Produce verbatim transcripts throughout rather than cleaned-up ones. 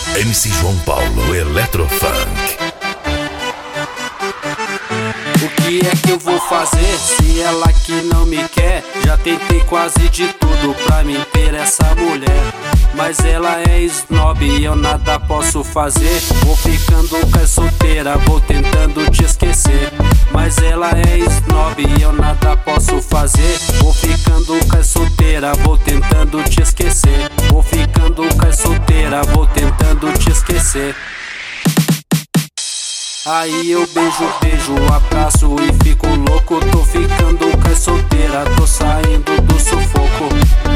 M C João Paulo Eletrofunk. O que é que eu vou fazer se ela que não me quer? Já tentei quase de tudo pra me ter essa mulher, mas ela é snob e eu nada posso fazer. Vou ficando com a solteira, vou tentando te esquecer, mas ela é snob e eu nada posso fazer. Vou ficando com a solteira, vou tentando te esquecer. Vou ficando com a solteira, vou tentando te esquecer. Aí eu beijo, beijo, abraço e fico louco. Tô ficando com a solteira, tô saindo do sufoco.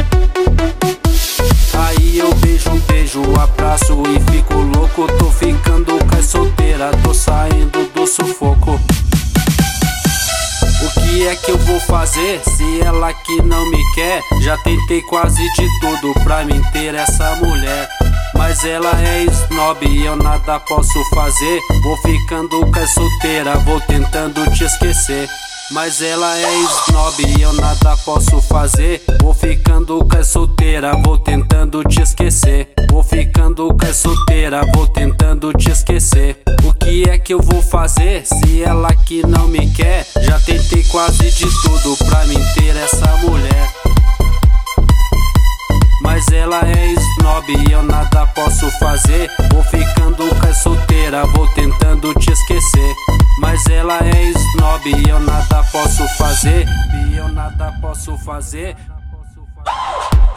Aí eu beijo, beijo, abraço e fico louco. Tô ficando com a solteira, tô saindo do sufoco. O que é que eu vou fazer se ela que não me quer? Já tentei quase de tudo pra me ter essa mulher, mas ela é snob e eu nada posso fazer. Vou ficando com a solteira, vou tentando te esquecer, mas ela é snob e eu nada posso fazer. Vou ficando com a solteira, vou tentando te esquecer. Vou ficando com a solteira, vou tentando te esquecer. O que é que eu vou fazer se ela que não me quer? Já tentei quase de tudo pra me ter essa mulher, mas ela é snob e eu nada posso fazer. Vou ficando com a solteira, vou tentando te esquecer, mas ela é snob e eu nada posso fazer. E eu nada posso fazer.